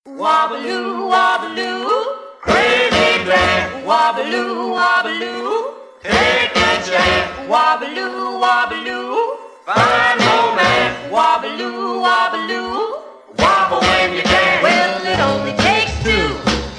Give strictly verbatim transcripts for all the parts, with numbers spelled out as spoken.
Wobbaloo, wobbaloo, crazy track. Wobbaloo, wobbaloo, take a chance. Wobbaloo, wobbaloo, find romance. Wobbaloo, wobbaloo, wobble when you can. Well, it only takes two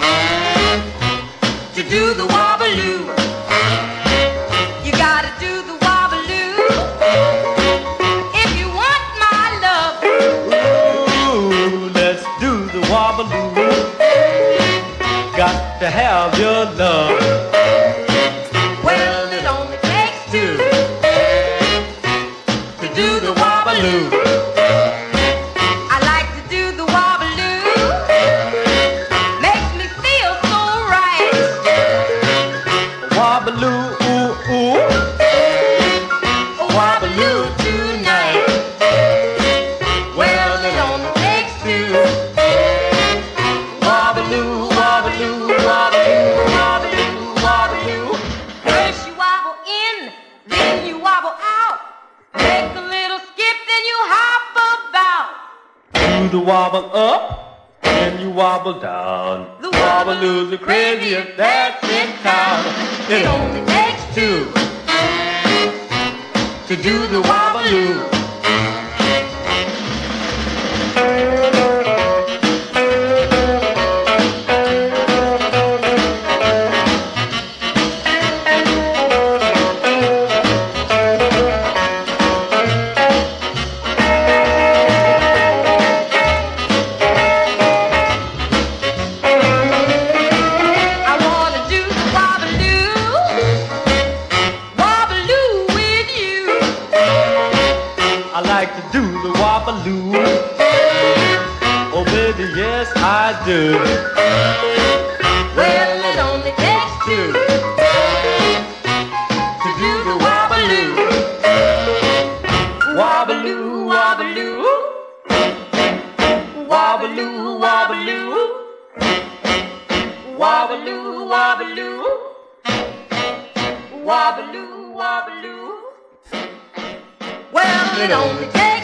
to do the wobbaloo. You gotta do the wobbaloo if you want my love. Ooh, let's do the wobbaloo. Got to have your love. Well, it only takes two to do the wobbaloo. I like to do the wobbaloo. Makes me feel so right. Wobbaloo, ooh, ooh. Wobbaloo tonight. Well, it only takes two. Wobbaloo, wobbaloo, wobbaloo, wobbaloo, wobbaloo. First you wobble in, then you wobble out. Take a little skip, then you hop about. Do the wobble up, then you wobble down. The Wobbaloo's the craziest that's in town. It only takes two to do the wobbaloo. I wanna do the wobbaloo, wobbaloo with you. I like to do the wobbaloo. Oh baby, yes I do. Well, it only takes two to do the wobbaloo. Wobbaloo, wobbaloo, wobbaloo, wobbaloo, wobbaloo, wobbaloo, wobbaloo, wobbaloo. Well, it only takes